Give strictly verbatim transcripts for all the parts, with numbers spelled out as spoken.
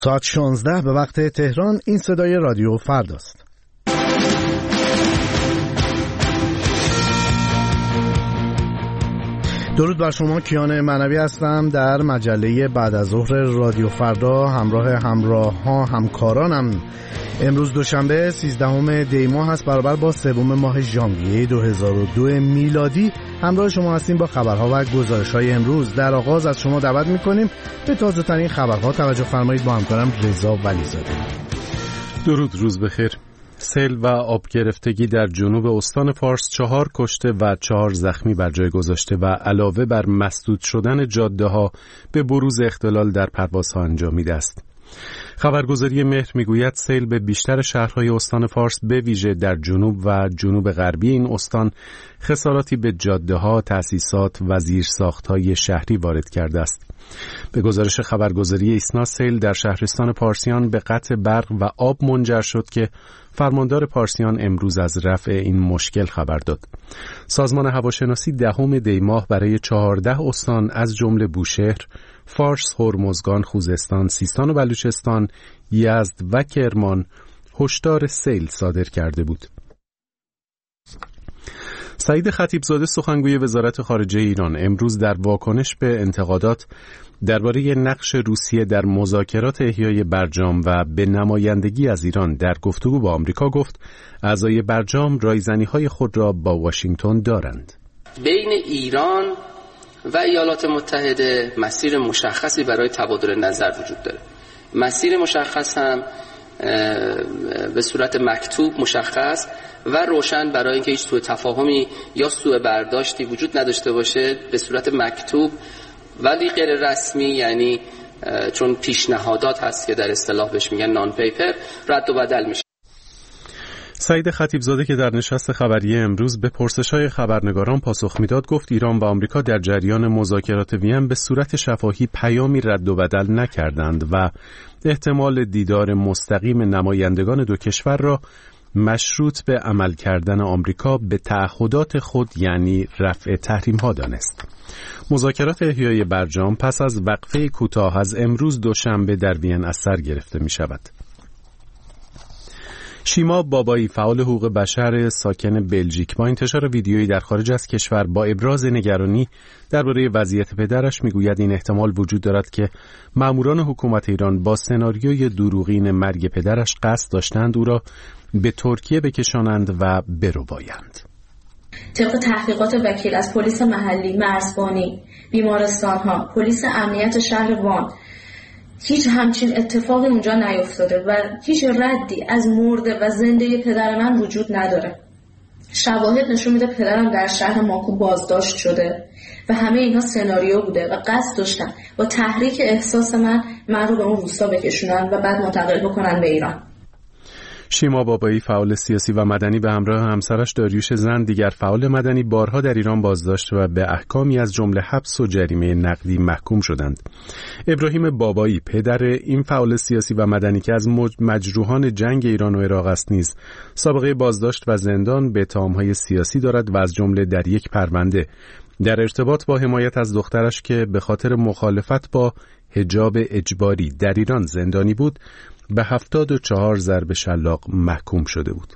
ساعت شانزده به وقت تهران. این صدای رادیو فرداست. درود بر شما، کیان معنوی هستم در مجله بعد از ظهر رادیو فردا. همراه همراه ها همکارانم. امروز دوشنبه سیزدهم دی ماه هست، برابر با سوم ماه ژانویه دو هزار و دو میلادی. همراه شما هستیم با خبرها و گزارش‌های امروز. در آغاز از شما دعوت می‌کنیم به تازه‌ترین خبرها توجه فرمایید. با همکارم رضا ولیزاده. درود، روز بخیر. سیل و آب گرفتگی در جنوب استان فارس چهار کشته و چهار زخمی بر جای گذاشته و علاوه بر مسدود شدن جاده‌ها به بروز اختلال در پروازها انجامیده است. خبرگزاری مهر میگوید سیل به بیشتر شهرهای استان فارس به ویژه در جنوب و جنوب غربی این استان خساراتی به جاده‌ها، تأسیسات و زیرساخت‌های شهری وارد کرده است. به گزارش خبرگزاری ایسنا، سیل در شهرستان پارسیان به قطع برق و آب منجر شد که فرماندار پارسیان امروز از رفع این مشکل خبر داد. سازمان هواشناسی دهم دی ماه برای چهارده استان از جمله بوشهر، فارس، هرمزگان، خوزستان، سیستان و بلوچستان، یزد و کرمان هشدار سیل صادر کرده بود. سعید خطیبزاده سخنگوی وزارت خارجه ایران امروز در واکنش به انتقادات درباره نقش روسیه در مذاکرات احیای برجام و به نمایندگی از ایران در گفتگو با آمریکا گفت اعضای برجام رایزنی‌های خود را با واشنگتن دارند. بین ایران و ایالات متحده مسیر مشخصی برای تبادل نظر وجود داره. مسیر مشخص هم به صورت مکتوب مشخص و روشن برای اینکه هیچ سوء تفاهمی یا سوء برداشتی وجود نداشته باشه، به صورت مکتوب ولی غیر رسمی، یعنی چون پیشنهادات هست که در اصطلاح بهش میگن نان پیپر، رد و بدل میشه. سعید خطیبزاده که در نشست خبری امروز به پرسش‌های خبرنگاران پاسخ میداد گفت ایران و آمریکا در جریان مذاکرات وین به صورت شفاهی پیامی رد و بدل نکردند و احتمال دیدار مستقیم نمایندگان دو کشور را مشروط به عمل کردن آمریکا به تعهدات خود یعنی رفع تحریم‌ها دانست. مذاکرات احیای برجام پس از وقفه کوتاه از امروز دوشنبه در وین از سر گرفته می‌شود. شیما بابایی، فعال حقوق بشر ساکن بلژیک، با انتشار ویدیویی در خارج از کشور با ابراز نگرانی درباره وضعیت پدرش میگوید این احتمال وجود دارد که ماموران حکومت ایران با سناریوی دروغین مرگ پدرش قصد داشتند او را به ترکیه بکشانند و بربایند. طبق تحقیقات وکیل از پلیس محلی، مرزبانی، بیمارستان‌ها، پلیس امنیت شهر وان، هیچ همچین اتفاقی اونجا نیفتاده و هیچ ردی از مرده و زنده پدر من وجود نداره. شواهد نشون میده پدرم در شهر ماکو بازداشت شده و همه اینا سناریو بوده و قصد داشتن با تحریک احساس من من رو به اون روستا بکشونن و بعد منتقل بکنن به ایران. شیما بابایی، فعال سیاسی و مدنی، به همراه همسرش داریوش زن، دیگر فعال مدنی، بارها در ایران بازداشت و به احکامی از جمله حبس و جریمه نقدی محکوم شدند. ابراهیم بابایی، پدر این فعال سیاسی و مدنی که از مجروحان جنگ ایران و عراق است، نیز سابقه بازداشت و زندان به اتهام‌های سیاسی دارد و از جمله در یک پرونده در ارتباط با حمایت از دخترش که به خاطر مخالفت با حجاب اجباری در ایران زندانی بود به هفتاد و چهار ضرب شلاق محکوم شده بود.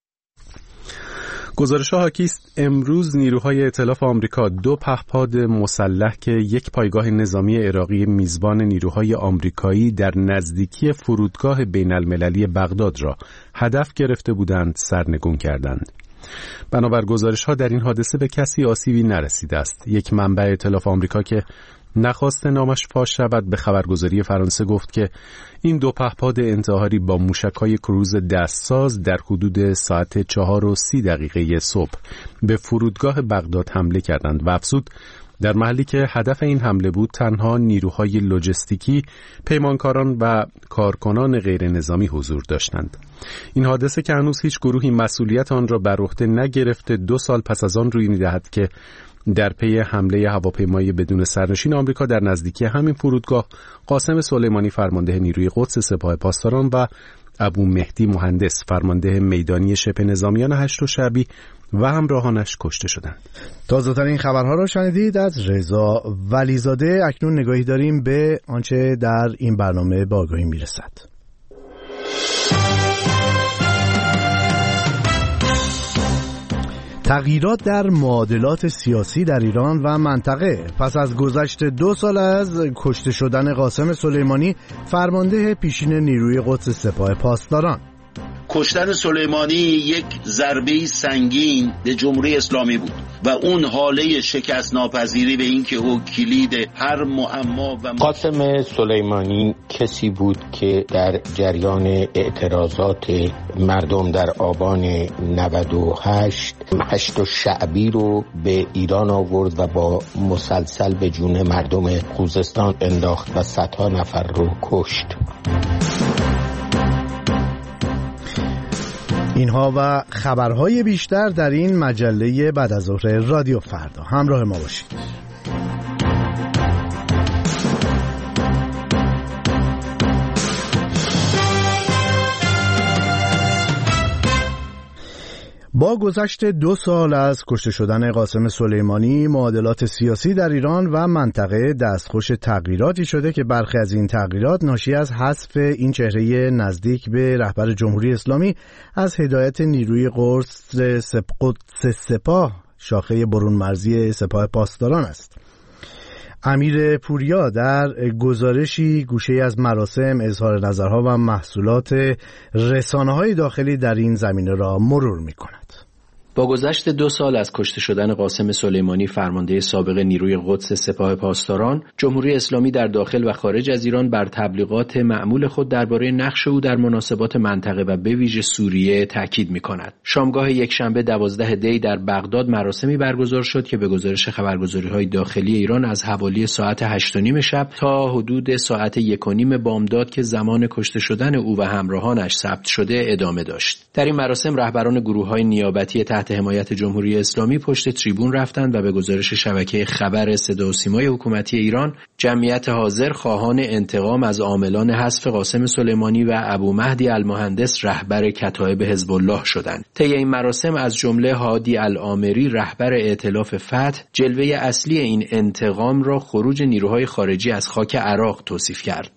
گزارش‌ها حاکی است امروز نیروهای ائتلاف آمریکا دو پهپاد مسلح که یک پایگاه نظامی عراقی میزبان نیروهای آمریکایی در نزدیکی فرودگاه بین‌المللی بغداد را هدف گرفته بودند سرنگون کردند. بنابر گزارش‌ها در این حادثه به کسی آسیبی نرسیده است. یک منبع ائتلاف آمریکا که نخواست نامش فاش شود به خبرگزاری فرانسه گفت که این دو پهپاد انتحاری با موشک‌های کروز دستساز در حدود ساعت چهار و سی دقیقه صبح به فرودگاه بغداد حمله کردند و افزود در محلی که هدف این حمله بود تنها نیروهای لوجستیکی، پیمانکاران و کارکنان غیر نظامی حضور داشتند. این حادثه که هنوز هیچ گروهی مسئولیت آن را بر عهده نگرفته دو سال پس از آن روی می‌دهد که در پی حمله هواپیمای بدون سرنشین آمریکا در نزدیکی همین فرودگاه قاسم سلیمانی فرمانده نیروی قدس سپاه پاسداران و ابو مهدی مهندس فرمانده میدانی شبه نظامیان هشت شعبی و همراهانش کشته شدند. تازه‌ترین خبرها را شنیدید از رضا ولیزاده. اکنون نگاهی داریم به آنچه در این برنامه به آگاهی میرسد. تغییرات در معادلات سیاسی در ایران و منطقه. پس از گذشت دو سال از کشته شدن قاسم سلیمانی فرمانده پیشین نیروی قدس سپاه پاسداران، کشتن سلیمانی یک ضربه سنگین به جمهوری اسلامی بود و اون حاله شکست ناپذیری به این که او کلید هر معما و قاسم سلیمانی کسی بود که در جریان اعتراضات مردم در آبان نود و هشت هشت شعبی رو به ایران آورد و با مسلسل به جون مردم خوزستان انداخت و صدها نفر رو کشت. اینها و خبرهای بیشتر در این مجله بعد از ظهر رادیو فردا. همراه ما باشید. با گذشت دو سال از کشته شدن قاسم سلیمانی، معادلات سیاسی در ایران و منطقه دستخوش تغییراتی شده که برخی از این تغییرات ناشی از حذف این چهره نزدیک به رهبر جمهوری اسلامی از هدایت نیروی قدس سپاه شاخه برون مرزی سپاه پاسداران است. امیر پوریا در گزارشی گوشه از مراسم، اظهار نظرها و محصولات رسانه‌های داخلی در این زمینه را مرور می‌کند. با گذشت دو سال از کشته شدن قاسم سلیمانی فرمانده سابق نیروی قدس سپاه پاسداران، جمهوری اسلامی در داخل و خارج از ایران بر تبلیغات معمول خود درباره نقش او در مناسبات منطقه و به ویژه سوریه تاکید می‌کند. شامگاه یکشنبه دوازده دی در بغداد مراسمی برگزار شد که به گزارش خبرگزاری‌های داخلی ایران از حوالی ساعت هشت و نیم شب تا حدود ساعت یک و نیم بامداد که زمان کشته شدن او و همراهانش ثبت شده ادامه داشت. در این مراسم رهبران گروه‌های نیابتی تحت حمایت جمهوری اسلامی پشت تریبون رفتند و به گزارش شبکه خبر صدا و سیمای حکومتی ایران، جمعیت حاضر خواهان انتقام از عاملان حذف قاسم سلیمانی و ابو مهدی المهندس رهبر کتایب حزب الله شدند. طی این مراسم از جمله هادی العامری رهبر ائتلاف فتح جلوه اصلی این انتقام را خروج نیروهای خارجی از خاک عراق توصیف کرد.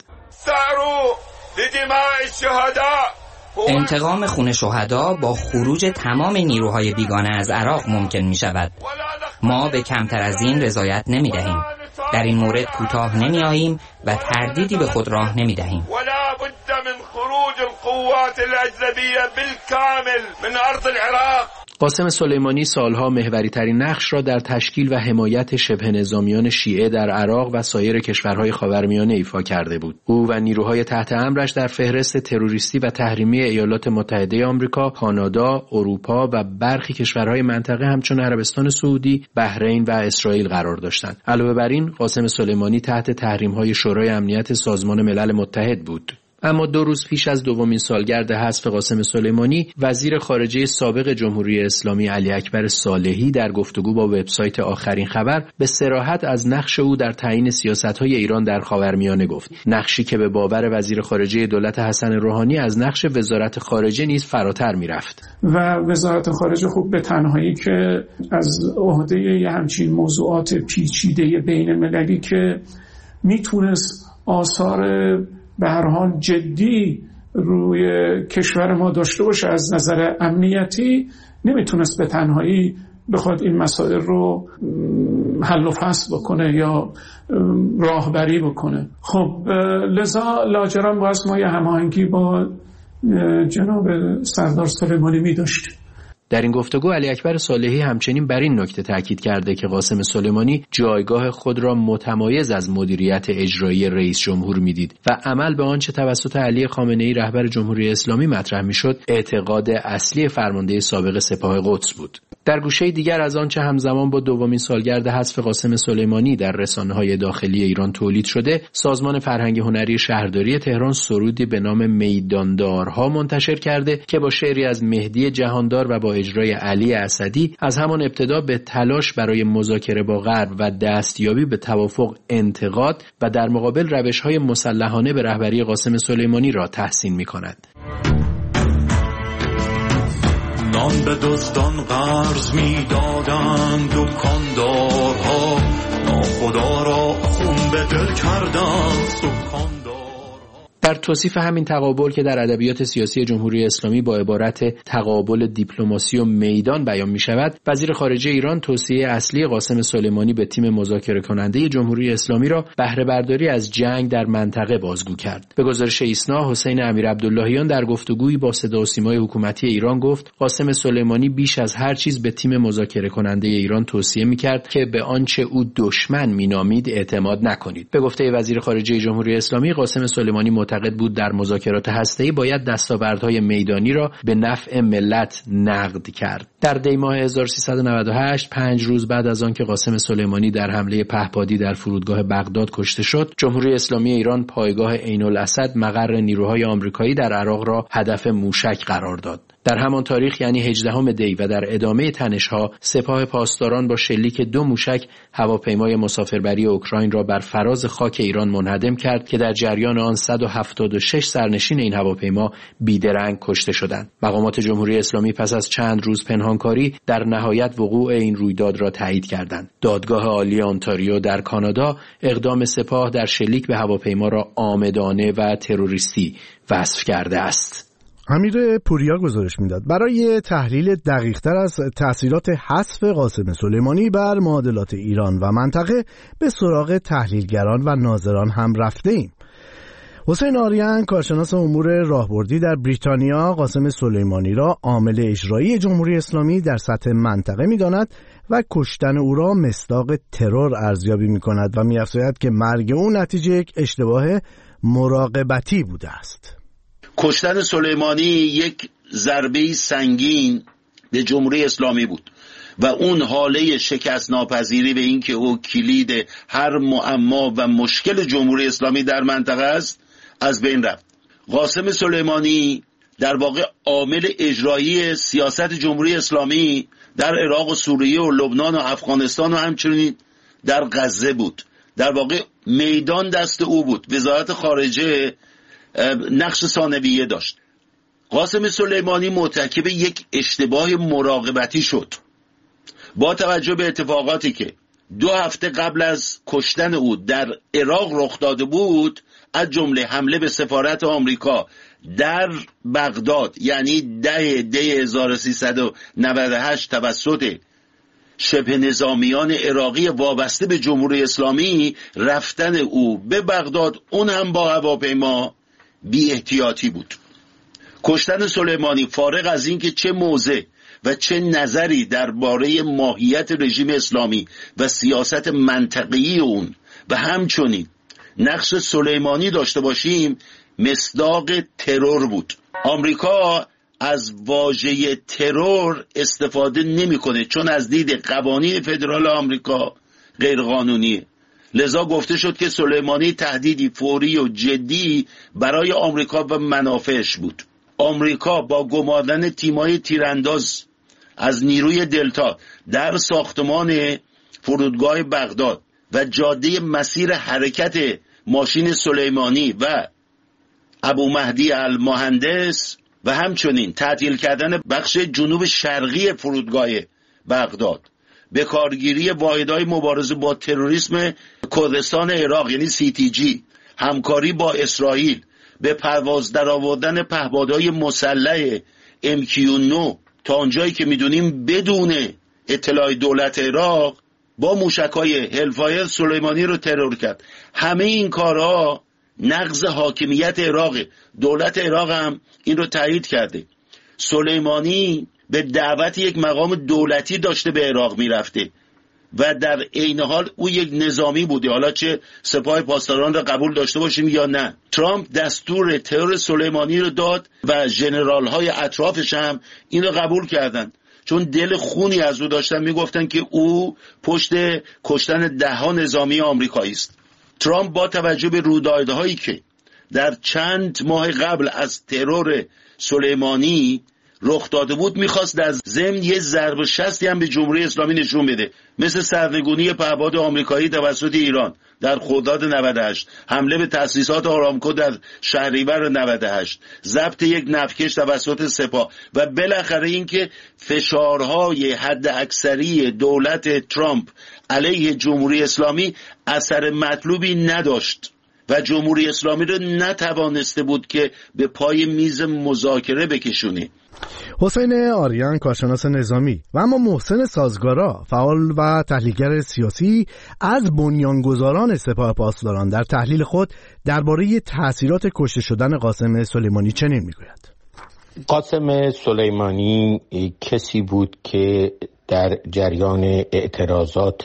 انتقام خون شهدا با خروج تمام نیروهای بیگانه از عراق ممکن می شود. ما به کمتر از این رضایت نمی دهیم. در این مورد کوتاه نمی آییم و تردیدی به خود راه نمی دهیم. ولا بد من خروج القوات الاجنبیه بالکامل من ارض العراق. قاسم سلیمانی سالها محوری ترین نقش را در تشکیل و حمایت شبه نظامیان شیعه در عراق و سایر کشورهای خاورمیانه ایفا کرده بود. او و نیروهای تحت امرش در فهرست تروریستی و تحریمی ایالات متحده آمریکا، کانادا، اروپا و برخی کشورهای منطقه همچون عربستان سعودی، بحرین و اسرائیل قرار داشتند. علاوه بر این، قاسم سلیمانی تحت تحریم‌های شورای امنیت سازمان ملل متحد بود. اما دو روز پیش از دومین سالگرد حذف قاسم سلیمانی، وزیر خارجه سابق جمهوری اسلامی علی اکبر صالحی در گفتگو با وبسایت آخرین خبر به صراحت از نقش او در تعیین سیاست‌های ایران در خاورمیانه گفت. نقشی که به باور وزیر خارجه دولت حسن روحانی از نقش وزارت خارجه نیز فراتر می‌رفت. و وزارت خارجه خوب به تنهایی که از عهده یه همچین موضوعات پیچیده بین‌المللی که میتونست آثار به هر حال جدی روی کشور ما داشته باشه از نظر امنیتی، نمیتونست به تنهایی بخواد این مسائل رو حل و فصل بکنه یا راهبری بکنه. خب لذا لاجرم باید ما یه هماهنگی با جناب سردار سلیمانی می داشتیم. در این گفتگو علی اکبر صالحی همچنین بر این نکته تاکید کرده که قاسم سلیمانی جایگاه خود را متمایز از مدیریت اجرایی رئیس جمهور میدید و عمل به آنچه توسط علی خامنه‌ای رهبر جمهوری اسلامی مطرح میشد اعتقاد اصلی فرمانده سابق سپاه قدس بود. در گوشه دیگر از آنچه همزمان با دومین سالگرد حذف قاسم سلیمانی در رسانه‌های داخلی ایران تولید شده، سازمان فرهنگ هنری شهرداری تهران سرودی به نام میداندارها منتشر کرده که با شعری از مهدی جهاندار و با اجرای علی اسدی از همان ابتدا به تلاش برای مذاکره با غرب و دستیابی به توافق انتقاد و در مقابل روش‌های مسلحانه به رهبری قاسم سلیمانی را تحسین می‌کند. نان به دزدان قرض میدادند دکاندارها، ناخدا را خون به دل کردند دکاندارها. در توصیف همین تقابل که در ادبیات سیاسی جمهوری اسلامی با عبارت تقابل دیپلماسی و میدان بیان می شود، وزیر خارجه ایران توصیه اصلی قاسم سلیمانی به تیم مذاکره کننده جمهوری اسلامی را بهره برداری از جنگ در منطقه بازگو کرد. به گزارش ایسنا، حسین امیرعبداللهیان در گفتگویی با صدا و سیمای حکومتی ایران گفت قاسم سلیمانی بیش از هر چیز به تیم مذاکره کننده ایران توصیه می کرد که به آنچه او دشمن می نامید اعتماد نکنید. به گفته وزیر خارجه جمهوری اسلامی، قاسم سلیمانی معتقد بود در مذاکرات هسته‌ای باید دستاوردهای میدانی را به نفع ملت نقد کرد. در دی ماه هزار و سیصد و نود و هشت، پنج روز بعد از آنکه قاسم سلیمانی در حمله پهپادی در فرودگاه بغداد کشته شد، جمهوری اسلامی ایران پایگاه عین الاسد مقر نیروهای آمریکایی در عراق را هدف موشک قرار داد. در همان تاریخ یعنی هجدهم دی و در ادامه تنش‌ها، سپاه پاسداران با شلیک دو موشک هواپیمای مسافربری اوکراین را بر فراز خاک ایران منهدم کرد که در جریان آن صد و هفتاد و شش سرنشین این هواپیما بیدرنگ کشته شدند. مقامات جمهوری اسلامی پس از چند روز پنهانکاری در نهایت وقوع این رویداد را تایید کردند. دادگاه عالی آنتاریو در کانادا اقدام سپاه در شلیک به هواپیما را عامدانه و تروریستی وصف کرده است. امیر پوریا گزارش میداد. برای تحلیل دقیق‌تر از تأثیرات حذف قاسم سلیمانی بر معادلات ایران و منطقه به سراغ تحلیلگران و ناظران هم رفته ایم. حسین آریان، کارشناس امور راهبردی در بریتانیا، قاسم سلیمانی را عامل اجرایی جمهوری اسلامی در سطح منطقه می‌داند و کشتن او را مصداق ترور ارزیابی می‌کند و می‌افزاید که مرگ او نتیجه یک اشتباه مراقبتی بوده است. کشتن سلیمانی یک ضربه سنگین به جمهوری اسلامی بود و اون حاله شکست ناپذیری به این که او کلید هر معما و مشکل جمهوری اسلامی در منطقه است از بین رفت. قاسم سلیمانی در واقع عامل اجرایی سیاست جمهوری اسلامی در عراق و سوریه و لبنان و افغانستان و همچنین در غزه بود. در واقع میدان دست او بود. وزارت خارجه نقش ثانویه داشت. قاسم سلیمانی مرتکب یک اشتباه مراقبتی شد. با توجه به اتفاقاتی که دو هفته قبل از کشتن او در عراق رخ داده بود، از جمله حمله به سفارت آمریکا در بغداد یعنی ده دی هزار و سیصد و نود و هشت توسط شبه نظامیان عراقی وابسته به جمهوری اسلامی، رفتن او به بغداد اون هم با هواپیما بی احتیاطی بود. کشتن سلیمانی فارغ از این که چه موضع و چه نظری درباره ماهیت رژیم اسلامی و سیاست منطقی اون و همچنین نقش سلیمانی داشته باشیم، مصداق ترور بود. آمریکا از واژه ترور استفاده نمی‌کنه چون از دید قوانین فدرال آمریکا غیر قانونیه. لذا گفته شد که سلیمانی تهدیدی فوری و جدی برای آمریکا و منافعش بود. آمریکا با گماردن تیمای تیرانداز از نیروی دلتا در ساختمان فرودگاه بغداد و جاده مسیر حرکت ماشین سلیمانی و ابو مهدی المهندس و همچنین تعطیل کردن بخش جنوب شرقی فرودگاه بغداد، به کارگیری واحدهای مبارزه با تروریسم کردستان عراق یعنی سی تی جی، همکاری با اسرائیل، به پرواز در آوردن پهپادهای مسلح ام کیو نه تا آنجایی که میدونیم بدون اطلاع دولت عراق با موشک‌های هلفایر سلیمانی رو ترور کرد. همه این کارها نقض حاکمیت عراق. دولت عراق هم این رو تایید کرده. سلیمانی به دعوت یک مقام دولتی داشته به عراق میرفته و در عین حال او یک نظامی بوده، حالا چه سپاه پاسداران را قبول داشته باشیم یا نه. ترامپ دستور ترور سلیمانی رو داد و ژنرال های اطرافش هم این رو قبول کردند، چون دل خونی از او داشتن، میگفتن که او پشت کشتن ده ها نظامی آمریکایی است. ترامپ با توجه به رویدادهایی که در چند ماه قبل از ترور سلیمانی رخ داده بود، میخواست در ضمن یه ضرب شستی هم به جمهوری اسلامی نشون بده، مثل سرنگونی پهپاد آمریکایی توسط ایران در خرداد نود و هشت، حمله به تأسیسات آرامکو در شهریور نود و هشت، ضبط یک نفتکش توسط سپاه و بالاخره اینکه فشارهای حد اکثری دولت ترامپ علیه جمهوری اسلامی اثر مطلوبی نداشت و جمهوری اسلامی رو نتوانسته بود که به پای میز مذاکره بکشونه. حسین آریان، کارشناس نظامی، و اما محسن سازگارا، فعال و تحلیلگر سیاسی، از بنیانگذاران سپاه پاسداران، در تحلیل خود درباره تأثیرات کشته شدن قاسم سلیمانی چنین میگوید: قاسم سلیمانی کسی بود که در جریان اعتراضات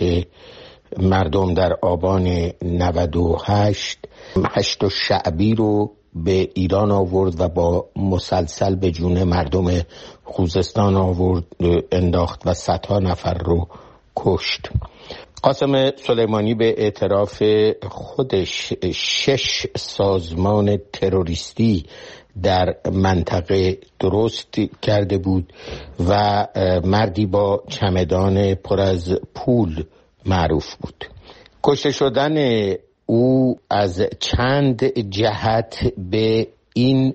مردم در آبان نود و هشت هشت شعبی رو به ایران آورد و با مسلسل به جون مردم خوزستان آورد انداخت و صدها نفر رو کشت. قاسم سلیمانی به اعتراف خودش شش سازمان تروریستی در منطقه درست کرده بود و مردی با چمدان پر از پول معروف بود. کشته شدن او از چند جهت به این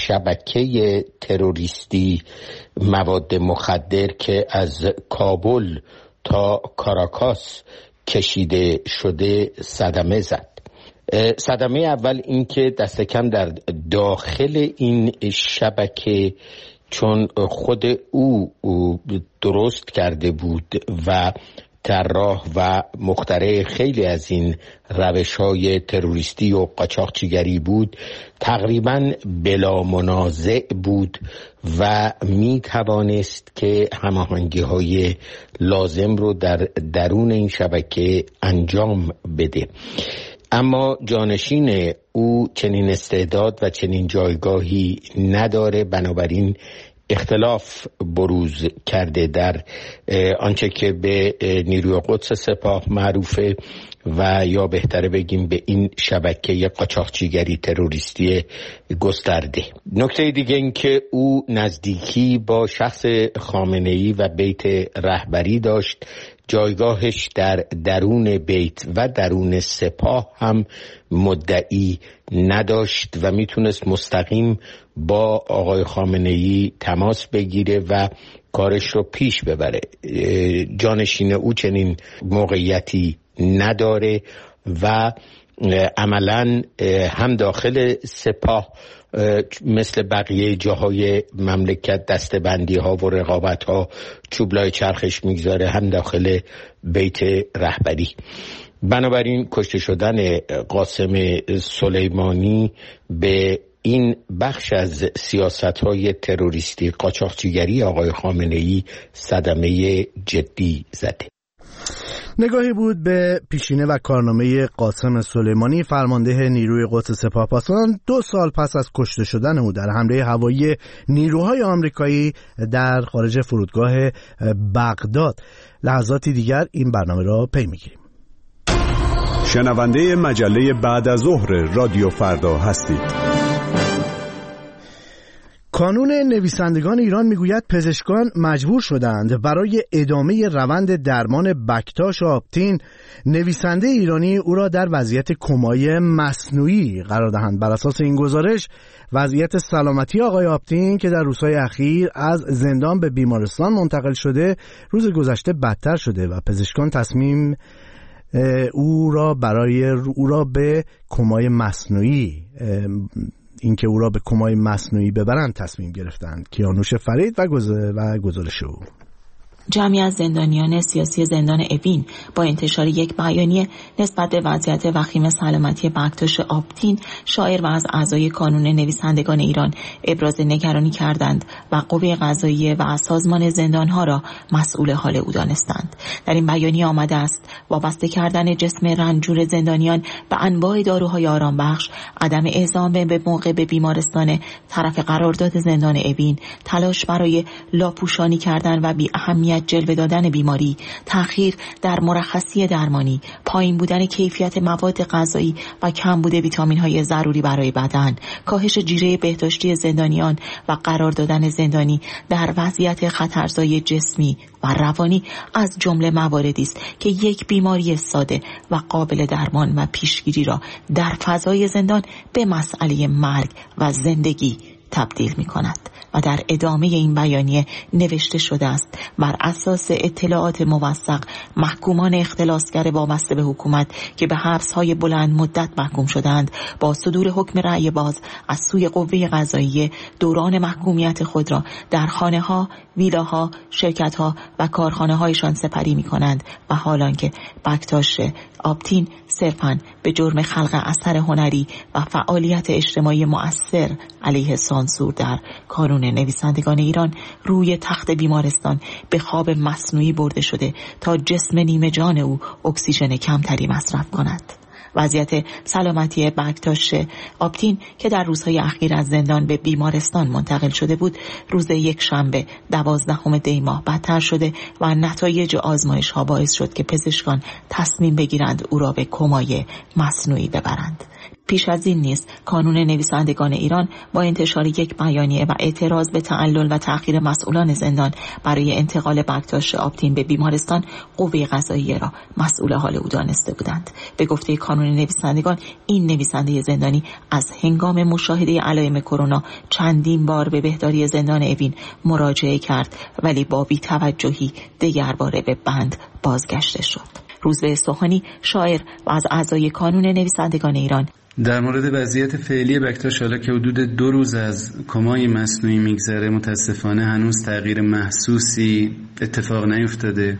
شبکه تروریستی مواد مخدر که از کابل تا کاراکاس کشیده شده صدمه زد. صدمه اول این که دست کم در داخل این شبکه، چون خود او درست کرده بود و طراح و مخترع خیلی از این روش‌های تروریستی و قاچاقچیگری بود، تقریباً بلا منازع بود و می توانست که هماهنگی‌های لازم رو در درون این شبکه انجام بده. اما جانشین او چنین استعداد و چنین جایگاهی نداره، بنابراین اختلاف بروز کرده در آنچه که به نیروی قدس سپاه معروفه و یا بهتره بگیم به این شبکه قاچاقچیگری تروریستی گسترده. نکته دیگه این که او نزدیکی با شخص خامنه‌ای و بیت رهبری داشت. جایگاهش در درون بیت و درون سپاه هم مدعی نداشت و میتونست مستقیم با آقای خامنه‌ای تماس بگیره و کارش رو پیش ببره. جانشین او چنین موقعیتی نداره و عملاً هم داخل سپاه مثل بقیه جاهای مملکت دستبندی ها و رقابت ها چوبلای چرخش میگذاره، هم داخل بیت رهبری. بنابراین کشته شدن قاسم سلیمانی به این بخش از سیاست‌های تروریستی قاچاقچیگری آقای خامنه‌ای صدمه جدی زده. نگاهی بود به پیشینه و کارنامه قاسم سلیمانی، فرمانده نیروی قدس سپاه پاسداران، دو سال پس از کشته شدن او در حمله هوایی نیروهای آمریکایی در خارج فرودگاه بغداد. لحظاتی دیگر این برنامه را پی می‌گیریم. شنونده مجله بعد از ظهر رادیو فردا هستید. کانون نویسندگان ایران میگوید پزشکان مجبور شدند برای ادامه روند درمان بکتاش و آپتین نویسنده ایرانی او را در وضعیت کمای مصنوعی قرار دهند. بر اساس این گزارش وضعیت سلامتی آقای آپتین که در روزهای اخیر از زندان به بیمارستان منتقل شده روز گذشته بدتر شده و پزشکان تصمیم او را برای او را به کمای مصنوعی اینکه او را به کمای مصنوعی ببرند تصمیم گرفتند. کیانوش فرید و گزارش او. جمعی از زندانیان سیاسی زندان اوین با انتشار یک بیانیه نسبت به وضعیت وخیم سلامتی بکتاش آپتین شاعر و از اعضای کانون نویسندگان ایران ابراز نگرانی کردند و قوه قضاییه و سازمان زندانها را مسئول حال او دانستند. در این بیانیه آمده است وابسته کردن جسم رنجور زندانیان به انواع داروهای آرامبخش، عدم اعزام به موقع به بیمارستان طرف قرارداد زندان اوین، تلاش برای لاپوشانی کردن و بی اهمیت نهایت جلوه دادن بیماری، تأخیر در مرخصی درمانی، پایین بودن کیفیت مواد غذایی و کمبود ویتامین‌های ضروری برای بدن، کاهش جیره بهداشتی زندانیان و قرار دادن زندانی در وضعیت خطرزای جسمی و روانی از جمله مواردی است که یک بیماری ساده و قابل درمان و پیشگیری را در فضای زندان به مسئله مرگ و زندگی تبدیل می کند. و در ادامه این بیانیه نوشته شده است: بر اساس اطلاعات موثق، محکومان اختلاسگر وابسته به حکومت که به حبس‌های بلند مدت محکوم شدند با صدور حکم رأی باز از سوی قوه قضاییه دوران محکومیت خود را در خانه‌ها، ویلاها، شرکت‌ها و کارخانه‌هایشان سپری می‌کنند و حالان که بکتاش آپتین صرفاً به جرم خلق اثر هنری و فعالیت اجتماعی مؤثر علیه سانسور در کانون نویسندگان ایران روی تخت بیمارستان به خواب مصنوعی برده شده تا جسم نیمه جان او اکسیژن کمتری مصرف کند. وضعیت سلامتی بکتاش آپتین که در روزهای اخیر از زندان به بیمارستان منتقل شده بود، روز یک شنبه دوازدهم دی ماه بدتر شده و نتایج آزمایش ها باعث شد که پزشکان تصمیم بگیرند او را به کمای مصنوعی ببرند. پیش از این نیز کانون نویسندگان ایران با انتشار یک بیانیه و اعتراض به تعلل و تأخیر مسئولان زندان برای انتقال بکتاش آپتین به بیمارستان قوه قضاییه را مسئول حال او دانسته بودند. به گفته کانون نویسندگان، این نویسنده زندانی از هنگام مشاهده علائم کرونا چندین بار به بهداری زندان اوین مراجعه کرد، ولی با بی‌توجهی دگرباره به بند بازگشته شد. روزبه سوهانی، شاعر و از اعضای کانون نویسندگان ایران، در مورد وضعیت فعلی بکتاش، حالا که حدود دو روز از کمای مصنوعی میگذره، متاسفانه هنوز تغییر محسوسی اتفاق نیفتاده.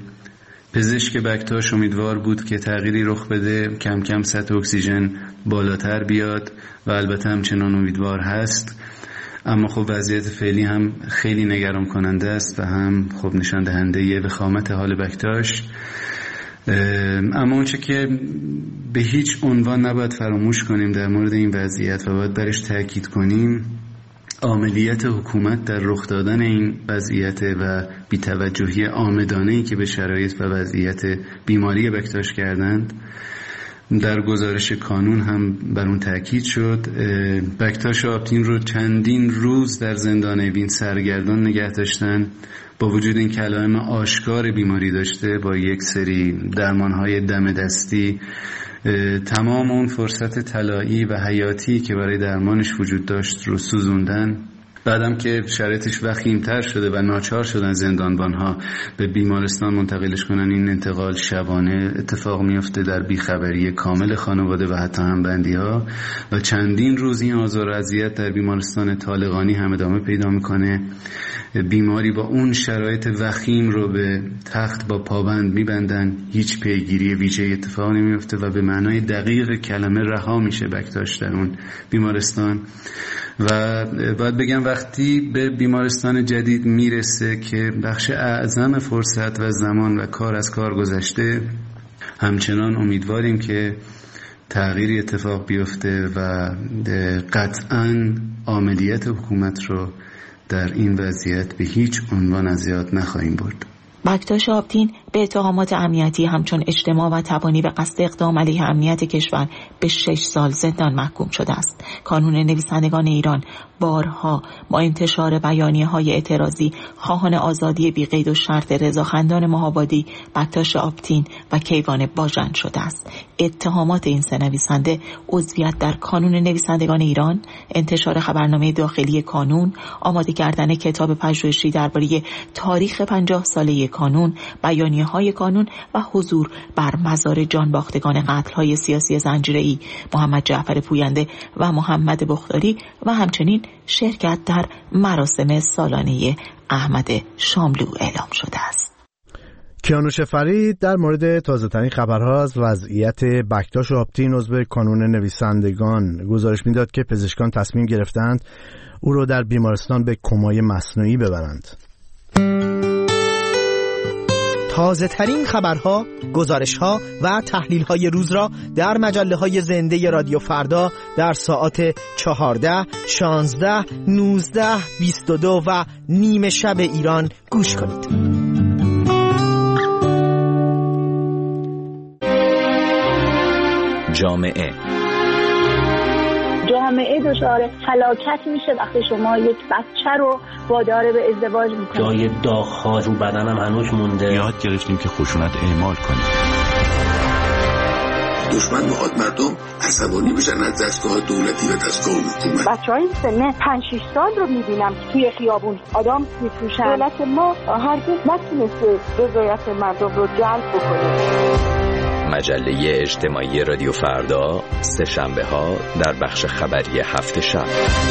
پزشک بکتاش امیدوار بود که تغییری رخ بده، کم کم سطح اکسیژن بالاتر بیاد و البته همچنان امیدوار هست، اما خب وضعیت فعلی هم خیلی نگران کننده است و هم خب نشان دهنده وخامت حال بکتاش. اما اونچه که به هیچ عنوان نباید فراموش کنیم در مورد این وضعیت و باید برش تاکید کنیم، عاملیت حکومت در رخ دادن این وضعیت و بی‌توجهی عامدانه‌ای که به شرایط و وضعیت بیماری بکتاش کردند. در گزارش کانون هم بر اون تاکید شد. بکتاش آپتین رو چندین روز در زندان اوین سرگردان نگه داشتن، با وجود این علائم آشکار بیماری داشته، با یک سری درمانهای دم دستی تمام اون فرصت طلایی و حیاتی که برای درمانش وجود داشت رو سوزوندن. بعدم که شرایطش وخیم‌تر شده و ناچار شدن زندانبان‌ها به بیمارستان منتقلش کنن، این انتقال شبانه اتفاق میفته در بیخبری کامل خانواده و حتی همبندی‌ها و چندین روز این آزار و اذیت در بیمارستان طالقانی هم ادامه پیدا میکنه. بیماری با اون شرایط وخیم رو به تخت با پابند میبندن، هیچ پیگیری ویژه اتفاق نمیفته و به معنای دقیق کلمه رها میشه بکتاش در اون بیمارستان. و باید بگم وقتی به بیمارستان جدید میرسه که بخش اعظم فرصت و زمان و کار از کار گذشته، همچنان امیدواریم که تغییری اتفاق بیفته و قطعاً عملیات حکومت رو در این وضعیت به هیچ عنوان از یاد نخواهیم برد. بکتاش آپتین به اتهامات امنیتی همچون اجتماع و تبانی به قصد اقدام علیه امنیت کشور به شش سال زندان محکوم شده است. کانون نویسندگان ایران بارها با انتشار بیانیه‌های اعتراضی خواهان آزادی بی قید و شرط رضا خندان مهابادی، بکتاش آپتین و کیوان باژن شده است. اتهامات این سه نویسنده عضویت در کانون نویسندگان ایران، انتشار خبرنامه داخلی کانون، آماده کردن کتاب پژوهشی درباره تاریخ پنجاه ساله کانون، بیانیه‌های کانون و حضور بر مزار جانباختگان قتل‌های سیاسی زنجیره‌ای محمد جعفر پوینده و محمد بختاری و همچنین شرکت در مراسم سالانه احمد شاملو اعلام شده است. کیانوش فرید در مورد تازه‌ترین خبرها از وضعیت بکتاش آپتین عضو کانون نویسندگان گزارش میداد که پزشکان تصمیم گرفتند او را در بیمارستان به کمای مصنوعی ببرند. تازه ترین خبرها، گزارشها و تحلیل‌های روز را در مجله‌های زنده رادیو فردا در ساعات چهارده، شانزده، نوزده، بیست و دو و نیم شب ایران گوش کنید. جامعه جامعه دچار فلاکت میشه وقتی شما یک بچه رو وادار به ازدواج میکنید. جای داغ‌ها رو بدنم هنوز مونده. یاد گرفتیم که خشونت اعمال کنیم. دشمن میخواد مردم عصبانی بشن از دستگاه دولتی و دستگاه حکومت. بچه‌های سن پنج شش سال رو میبینم توی خیابون آدم میفروشن. دولت ما هرگز نتونسته رضایت مردم رو جلب بکنه. مجله اجتماعی رادیو فردا سه شنبه ها در بخش خبری هفت شب.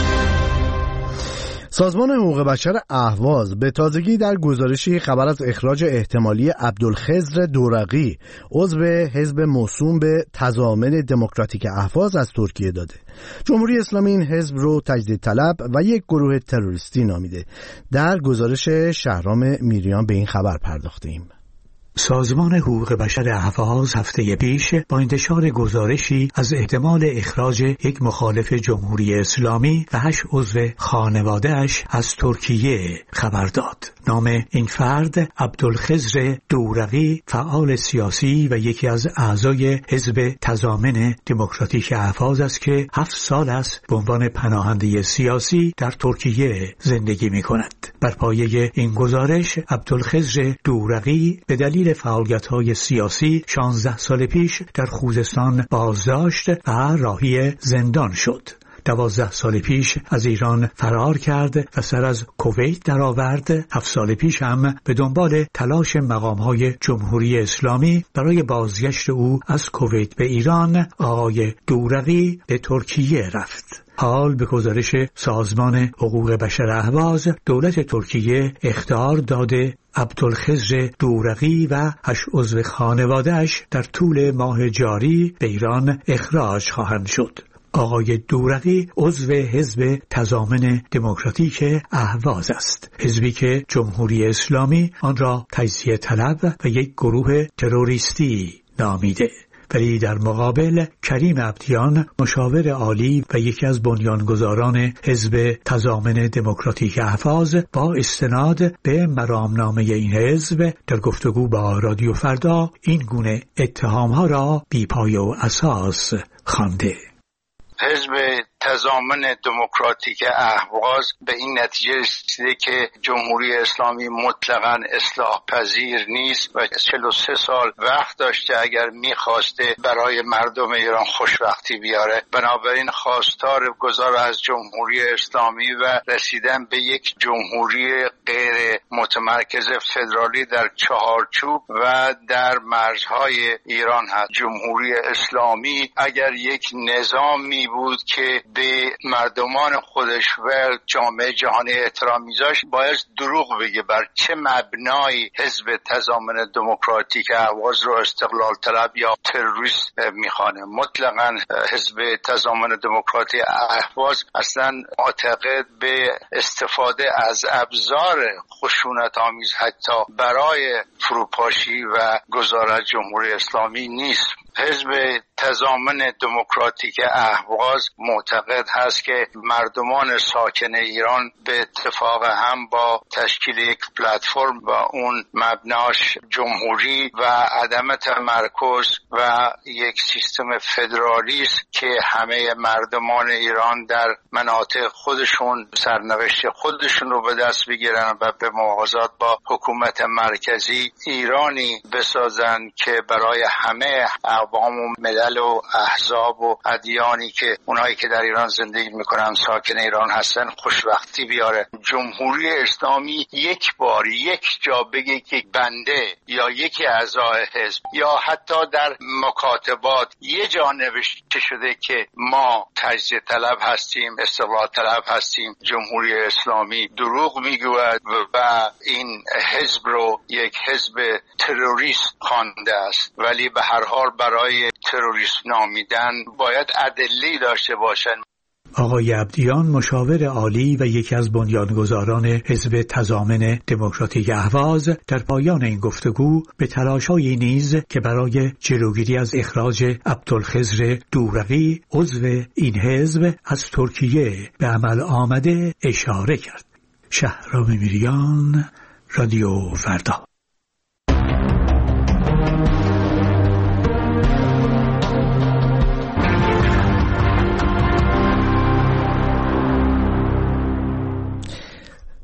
سازمان حقوق بشر اهواز به تازگی در گزارشی خبر از اخراج احتمالی عبدالخضر دورقی عضو حزب موسوم به تضامن دموکراتیک اهواز از ترکیه داده. جمهوری اسلامی این حزب رو تجدید طلب و یک گروه تروریستی نامیده. در گزارش شهرام میریان به این خبر پرداخته ایم. سازمان حقوق بشر اهواز هفته پیش با انتشار گزارشی از احتمال اخراج یک مخالف جمهوری اسلامی و هشت عضو خانواده‌اش از ترکیه خبر داد. نام این فرد عبدالخضر دورقی فعال سیاسی و یکی از اعضای حزب تضامن دموکراتیک اهواز است که هفت سال است به عنوان پناهنده سیاسی در ترکیه زندگی می کند. بر پایه این گزارش عبدالخضر دورقی به دلیل فعالیت‌های سیاسی شانزده سال پیش در خوزستان بازداشت و راهی زندان شد. دوازده سال پیش از ایران فرار کرد و سر از کویت درآورد. هفت سال پیش هم به دنبال تلاش مقام‌های جمهوری اسلامی برای بازگشت او از کویت به ایران، آقای دورقی به ترکیه رفت. حال به گزارش سازمان حقوق بشر اهواز دولت ترکیه اخطار داده عبدالخضر دورقی و هشت عضو خانواده‌اش در طول ماه جاری به ایران اخراج خواهند شد. آقای دورقی عضو حزب تضامن دموکراتیک اهواز است، حزبی که جمهوری اسلامی آن را تجزیه طلب و یک گروه تروریستی نامیده. ولی در مقابل کریم عبدیان مشاور عالی و یکی از بنیانگذاران حزب تضامن دموکراتیک اهواز با استناد به مرامنامه این حزب در گفتگو با رادیو فردا این گونه اتهامها را بی‌پایه و اساس خوانده. حزب تضامن دموکراتیک اهواز به این نتیجه رسیده که جمهوری اسلامی مطلقاً اصلاح پذیر نیست و چهل و سه سال وقت داشته اگر میخواسته برای مردم ایران خوشبختی بیاره. بنابراین خواستار گذار از جمهوری اسلامی و رسیدن به یک جمهوری غیر متمرکز فدرالی در چهارچوب و در مرزهای ایران هست. جمهوری اسلامی اگر یک نظامی بود که به مردمان خودش و جامعه جهانی احترام میذاشت، باید دروغ بگه. بر چه مبنایی حزب تضامن دموکراتیک اهواز رو استقلال طلب یا تروریست میخوانه؟ مطلقاً حزب تضامن دموکراتیک اهواز اصلا معتقد به استفاده از ابزار خشونت آمیز حتی برای فروپاشی و گذار از جمهوری اسلامی نیست. حزب تضامن دموکراتیک اهواز معتقد هست که مردمان ساکن ایران به اتفاق هم با تشکیل یک پلتفرم و اون مبناش جمهوری و عدم تمرکز و یک سیستم فدرالی است که همه مردمان ایران در مناطق خودشون سرنوشت خودشون رو به دست بگیرن و به موازات با حکومت مرکزی ایرانی بسازن که برای همه اقوام و ملل و احزاب و ادیانی که اونایی که در ایران زندگی میکنن ساکن ایران هستن خوشبختی بیاره. جمهوری اسلامی یک بار یک جا بگه که بنده یا یکی اعضای حزب یا حتی در مکاتبات یه جا نوشته شده که ما تجزیه طلب هستیم، استقلال طلب هستیم، جمهوری اسلامی دروغ میگوید و این حزب رو یک حزب تروریست خوانده است. ولی به هر حال برای تروریست نامیدن باید ادله‌ای داشته باشن. آقای عبدیان مشاور عالی و یکی از بنیانگذاران حزب تضامن دموکراتیک اهواز در پایان این گفتگو به تلاش‌های نیز که برای جلوگیری از اخراج عبدالخضر دورقی عضو این حزب از ترکیه به عمل آمده اشاره کرد. شهرام میریان، رادیو فردا.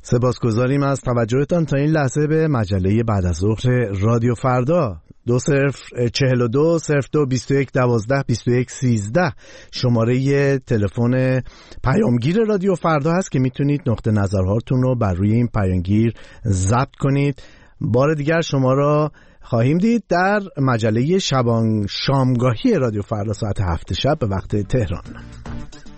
سپاسگزاریم از توجهتان تا این لحظه به مجله بعد از ظهر رادیو فردا. دو صفر چهل و دو صفر دو بیست و یک دوازده بیست و یک سیزده شماره تلفن پیامگیر رادیو فردا هست که میتونید نقطه نظرهاتون رو بر روی این پیامگیر ضبط کنید. بار دیگر شما را خواهیم دید در مجله شبان شامگاهی رادیو فردا ساعت هفت شب به وقت تهران.